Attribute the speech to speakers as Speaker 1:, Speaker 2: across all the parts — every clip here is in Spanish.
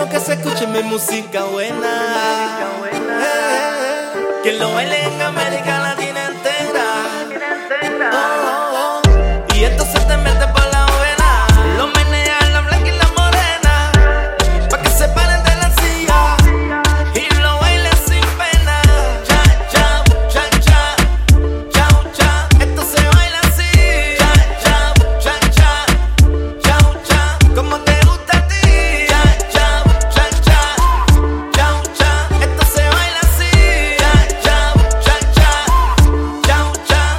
Speaker 1: quiero que se escuche mi música buena. Que lo baile en América Latina entera. Y esto se te mete por la vena. Lo menea la blanca y la morena, pa' que se paren de la silla y lo bailen sin pena. Cha, cha, cha, cha, chau, cha. Esto se baila así. Cha, cha, cha, cha, chau, cha. Como te gusta a ti. Cha, cha, cha, cha, chau, cha. Esto se baila así. Cha, cha, cha, cha, chau, cha.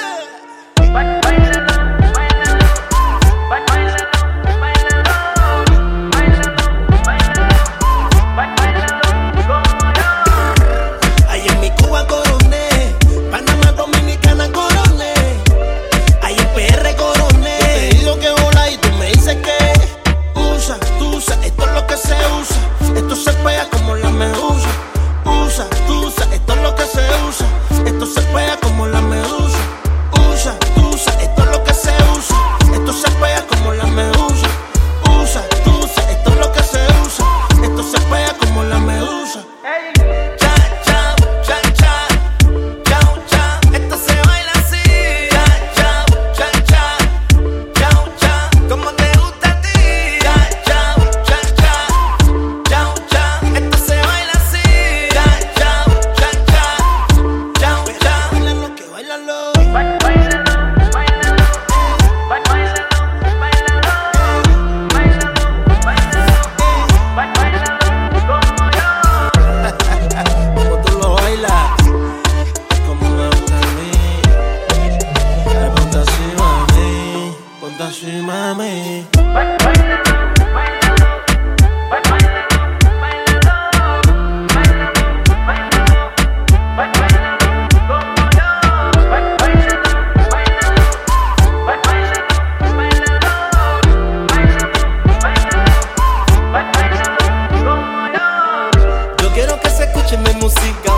Speaker 2: Ahí en mi Cuba coroné, Panamá, Dominicana coroné, ahí en PR coroné. Yo te digo que vola y tú me dices que usa, tú usa, esto es lo que se usa, esto se pega como la medusa. Usa, tú usa, esto es lo que se usa, esto se pega como la medusa. Usa, tú usa, esto es lo que se usa, esto se pega como la medusa. Usa, tú usa, esto es lo que se usa, esto se pega como la medusa.
Speaker 1: Cha, cha, cha, cha, chau, cha. Esto se baila así. Cha, cha, cha, cha, chau, cha. Como te gusta a ti. Cha, cha, cha, cha, chau, cha. Esto se baila así. Cha, cha, cha, cha, chau, cha.
Speaker 2: Bailalo, que bailalo. Como tú lo bailas, como me gusta a mí. Ponte así, mami, ponte así, mami.
Speaker 1: Yo quiero que se escuche mi música